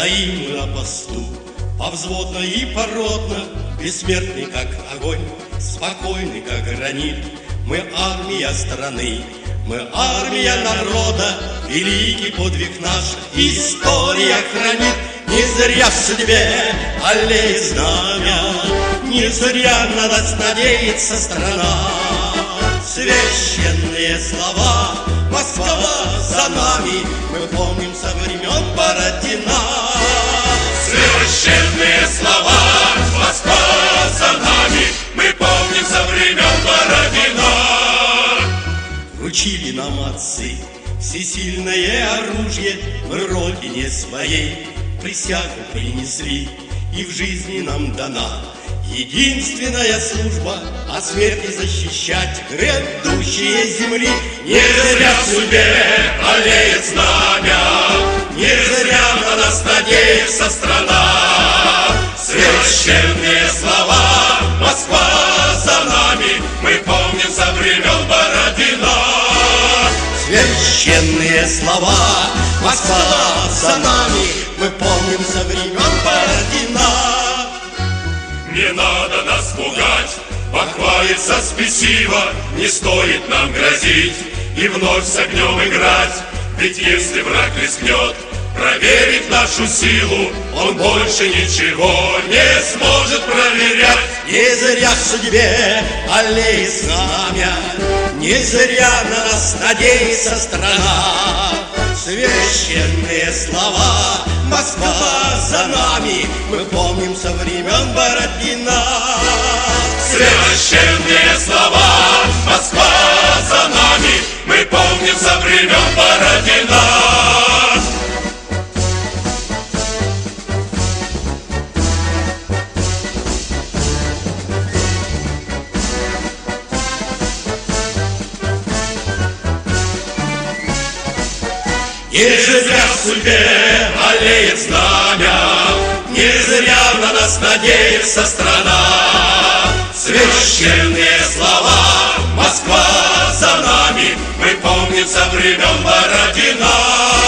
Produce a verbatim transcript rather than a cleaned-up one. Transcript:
Стоим мы на посту, повзводно и породно, бессмертный, как огонь, спокойный, как гранит. Мы армия страны, мы армия народа, великий подвиг наш история хранит. Не зря в судьбе аллеет знамя, не зря на нас надеется страна. Священные слова, Москва за нами, мы помним со времен Бородина. Священные слова, Москва за нами, мы помним со времен Бородина. Вручили нам отцы всесильное оружие, мы родине своей присягу принесли, и в жизни нам дана единственная служба от смерти защищать грядущие земли. Не зря в судьбе аллеет знамя, не зря на нас надеется страна. Священные слова, Москва за нами, мы помним со времен Бородина. Священные слова, Москва за нами, мы помним со времен Бородина. Не надо нас пугать, похвалиться спесиво, не стоит нам грозить и вновь с огнем играть. Ведь если враг рискнет проверить нашу силу, он больше ничего не сможет проверять. Не зря в судьбе аллеет знамя, не зря на нас надеется страна. Священные слова, Москва за нами, мы помним со времен Бородина. Священные слова, Москва за нами, мы помним со времен Бородина. Не зря в судьбе аллеет знамя, не зря на нас надеется страна. Священные слова, Москва за нами, мы помним со времен Бородина.